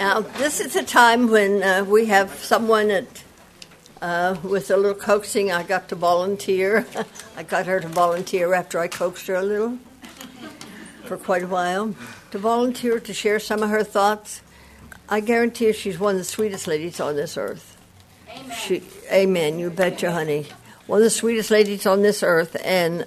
Now, this is a time when we have someone that, with a little coaxing, I got to volunteer. I got her to volunteer after I coaxed her a little for quite a while. To volunteer to share some of her thoughts. I guarantee you she's one of the sweetest ladies on this earth. Amen. Amen, you betcha, honey. One of the sweetest ladies on this earth, and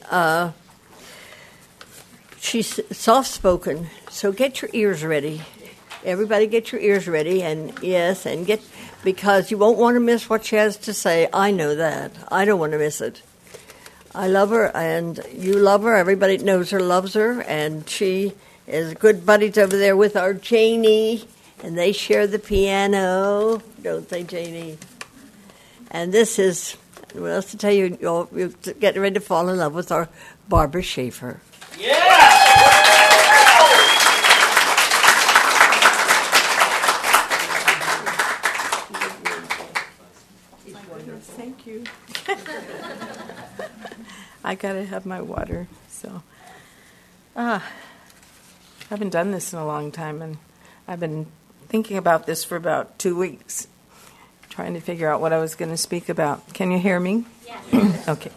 she's soft-spoken, so get your ears ready. Everybody get your ears ready, and because you won't want to miss what she has to say. I know that. I don't want to miss it. I love her, and you love her. Everybody that knows her loves her, and she is good buddies over there with our Janie, and they share the piano, don't they, Janie? And this is, what else to tell you, you're getting ready to fall in love with our Barbara Schaefer. Yeah! Thank you. I gotta have my water. So, I haven't done this in a long time, and I've been thinking about this for about 2 weeks, trying to figure out what I was going to speak about. Can you hear me? Yes. Okay.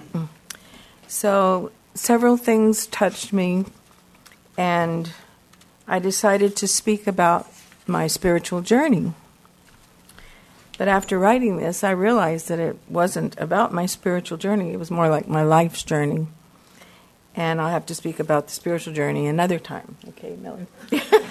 So, several things touched me, and I decided to speak about my spiritual journey. But after writing this, I realized that it wasn't about my spiritual journey. It was more like my life's journey. And I'll have to speak about the spiritual journey another time. Okay, Millie? She'll make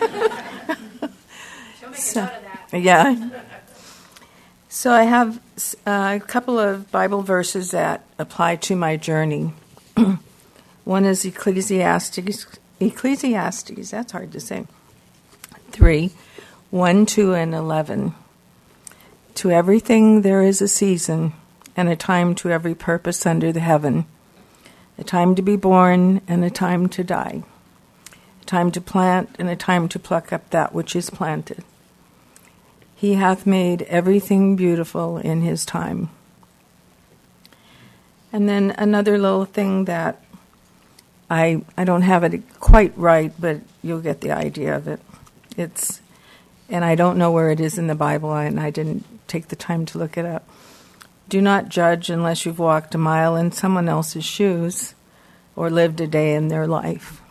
a note of that. Yeah. So I have a couple of Bible verses that apply to my journey. One is Ecclesiastes, that's hard to say, 3, 1, 2, and 11. To everything there is a season, and a time to every purpose under the heaven, a time to be born and a time to die, a time to plant and a time to pluck up that which is planted. He hath made everything beautiful in his time. And then another little thing that I don't have it quite right, but you'll get the idea of it. And I don't know where it is in the Bible, and I didn't take the time to look it up. Do not judge unless you've walked a mile in someone else's shoes or lived a day in their life.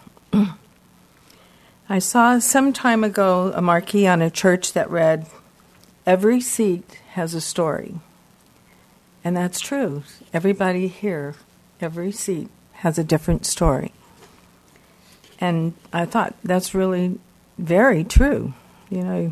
I saw some time ago a marquee on a church that read, "Every seat has a story." And that's true. Everybody here, every seat has a different story. And I thought that's really very true, you know.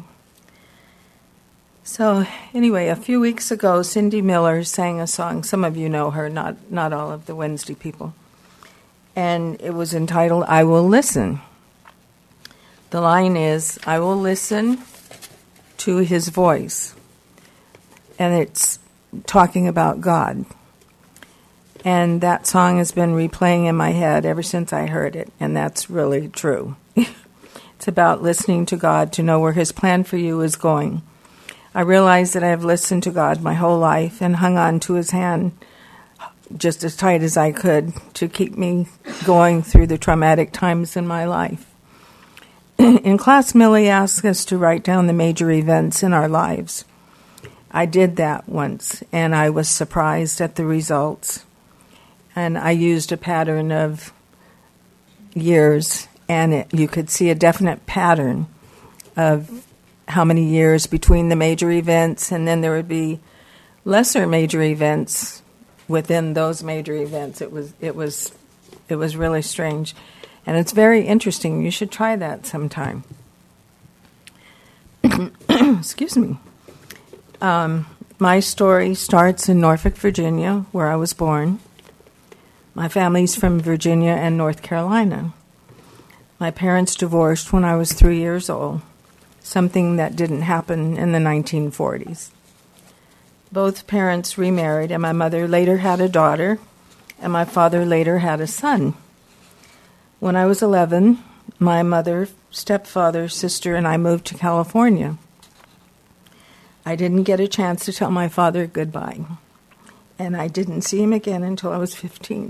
So anyway, a few weeks ago, Cindy Miller sang a song. Some of you know her, not all of the Wednesday people. And it was entitled, "I Will Listen." The line is, "I will listen to his voice." And it's talking about God. And that song has been replaying in my head ever since I heard it, and that's really true. It's about listening to God to know where his plan for you is going. I realize that I have listened to God my whole life and hung on to his hand just as tight as I could to keep me going through the traumatic times in my life. In class, Millie asked us to write down the major events in our lives. I did that once, and I was surprised at the results. And I used a pattern of years, and you could see a definite pattern of how many years between the major events, and then there would be lesser major events within those major events. It was really strange, and it's very interesting. You should try that sometime. Excuse me. My story starts in Norfolk, Virginia, where I was born. My family's from Virginia and North Carolina. My parents divorced when I was 3 years old, something that didn't happen in the 1940s. Both parents remarried, and my mother later had a daughter, and my father later had a son. When I was 11, my mother, stepfather, sister, and I moved to California. I didn't get a chance to tell my father goodbye, and I didn't see him again until I was 15.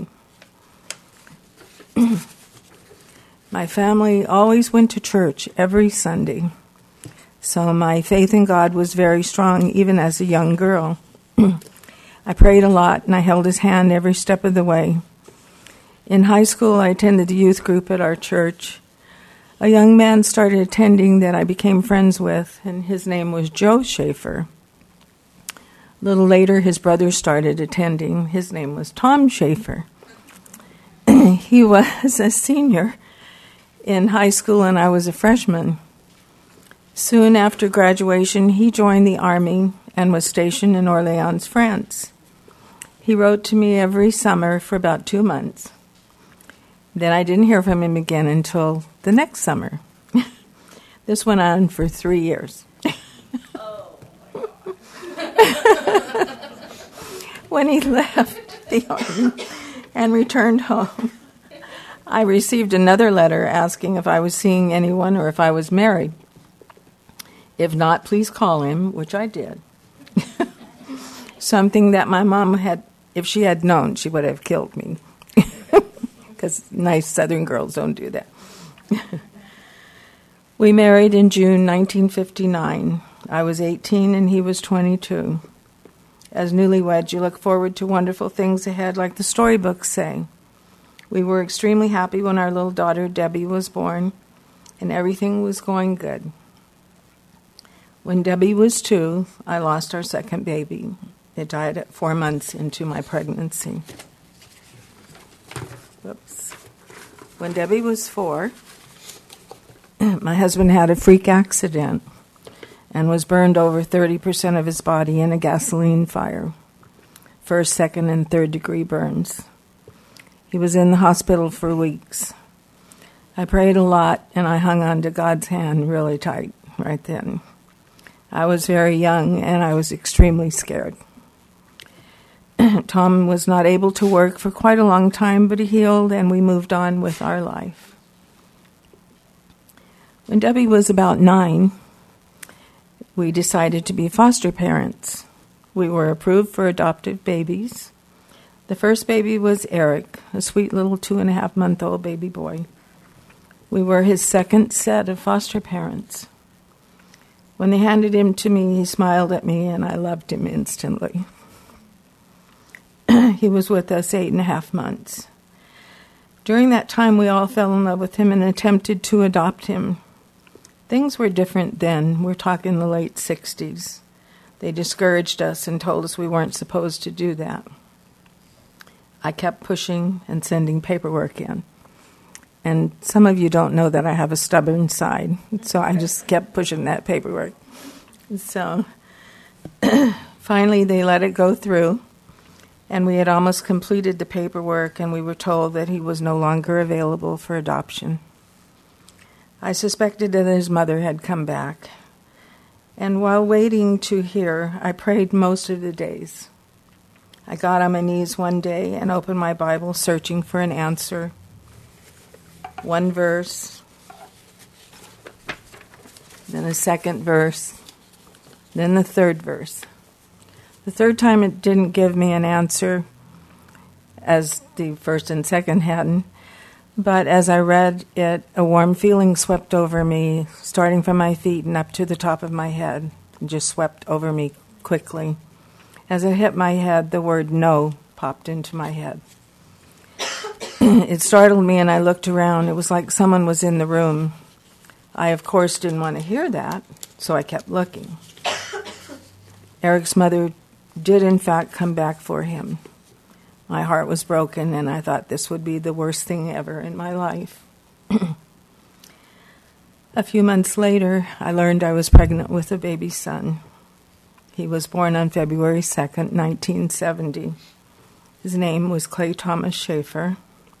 My family always went to church every Sunday. So my faith in God was very strong, even as a young girl. I prayed a lot, and I held his hand every step of the way. In high school, I attended the youth group at our church. A young man started attending that I became friends with, and his name was Joe Schaefer. A little later, his brother started attending. His name was Tom Schaefer. He was a senior in high school, and I was a freshman. Soon after graduation, he joined the Army and was stationed in Orléans, France. He wrote to me every summer for about 2 months. Then I didn't hear from him again until the next summer. This went on for 3 years. Oh, my God. When he left the Army and returned home, I received another letter asking if I was seeing anyone or if I was married. If not, please call him, which I did. Something that my mom had, if she had known, she would have killed me. Because nice Southern girls don't do that. We married in June 1959. I was 18 and he was 22. As newlyweds, you look forward to wonderful things ahead, like the storybooks say. We were extremely happy when our little daughter, Debbie, was born, and everything was going good. When Debbie was 2, I lost our second baby. It died at 4 months into my pregnancy. Whoops. When Debbie was 4, my husband had a freak accident and was burned over 30% of his body in a gasoline fire. First, second, and third degree burns. He was in the hospital for weeks. I prayed a lot, and I hung on to God's hand really tight right then. I was very young, and I was extremely scared. Tom was not able to work for quite a long time, but he healed, and we moved on with our life. When Debbie was about 9, we decided to be foster parents. We were approved for adoptive babies. The first baby was Eric, a sweet little 2.5-month-old baby boy. We were his second set of foster parents. When they handed him to me, he smiled at me, and I loved him instantly. He was with us 8.5 months. During that time, we all fell in love with him and attempted to adopt him. Things were different then. We're talking the late 60s. They discouraged us and told us we weren't supposed to do that. I kept pushing and sending paperwork in. And some of you don't know that I have a stubborn side, so I just kept pushing that paperwork. So finally they let it go through, and we had almost completed the paperwork, and we were told that he was no longer available for adoption. I suspected that his mother had come back, and while waiting to hear, I prayed most of the days. I got on my knees one day and opened my Bible, searching for an answer. One verse, then a second verse, then the third verse. The third time it didn't give me an answer, as the first and second hadn't, but as I read it, a warm feeling swept over me, starting from my feet and up to the top of my head, and just swept over me quickly. As it hit my head, the word no popped into my head. It startled me, and I looked around. It was like someone was in the room. I, of course, didn't want to hear that, so I kept looking. Eric's mother did, in fact, come back for him. My heart was broken, and I thought this would be the worst thing ever in my life. A few months later, I learned I was pregnant with a baby son. He was born on February 2nd, 1970. His name was Clay Thomas Schaefer.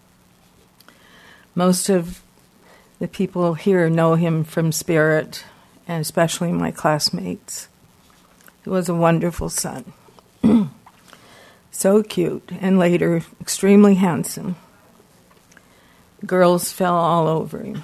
Most of the people here know him from Spirit, and especially my classmates. He was a wonderful son. So cute, and later extremely handsome. Girls fell all over him.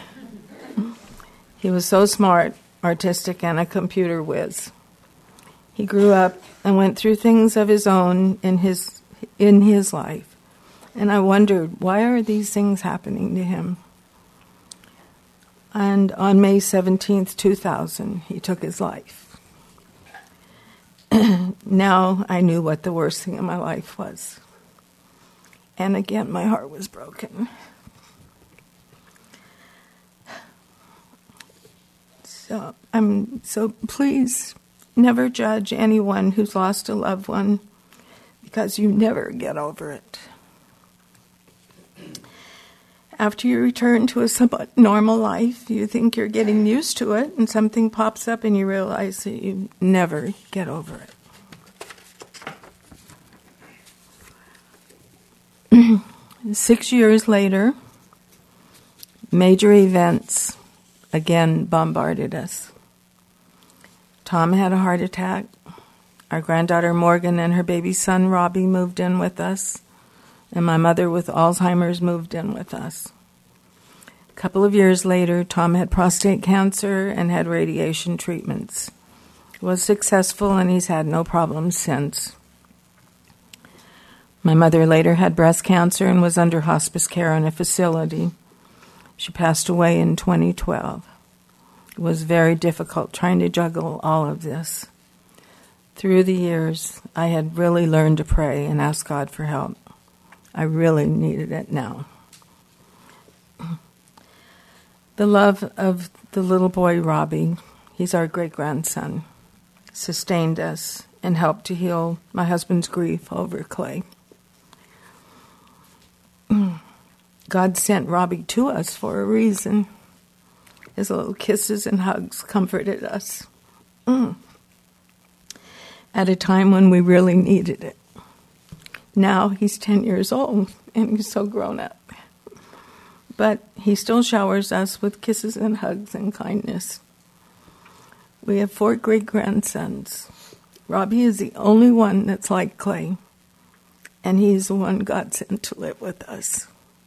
He was so smart, artistic, and a computer whiz. He grew up and went through things of his own in his life. And I wondered, why are these things happening to him? And on May 17th, 2000, he took his life. Now I knew what the worst thing in my life was. And again, my heart was broken. So please never judge anyone who's lost a loved one, because you never get over it. After you return to a somewhat normal life, you think you're getting used to it, and something pops up and you realize that you never get over it. 6 years later, major events again bombarded us. Tom had a heart attack. Our granddaughter Morgan and her baby son Robbie moved in with us, and my mother with Alzheimer's moved in with us. A couple of years later, Tom had prostate cancer and had radiation treatments. He was successful, and he's had no problems since. My mother later had breast cancer and was under hospice care in a facility. She passed away in 2012. It was very difficult trying to juggle all of this. Through the years, I had really learned to pray and ask God for help. I really needed it now. The love of the little boy Robbie, he's our great-grandson, sustained us and helped to heal my husband's grief over Clay. God sent Robbie to us for a reason. His little kisses and hugs comforted us at a time when we really needed it. Now he's 10 years old and he's so grown up. But he still showers us with kisses and hugs and kindness. We have 4 great-grandsons. Robbie is the only one that's like Clay, and he's the one God sent to live with us.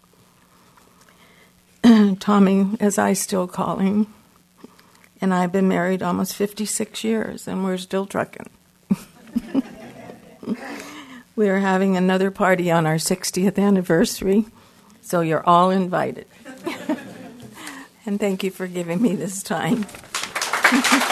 Tommy, as I still call him, and I've been married almost 56 years, and we're still trucking. We are having another party on our 60th anniversary, so you're all invited. And thank you for giving me this time.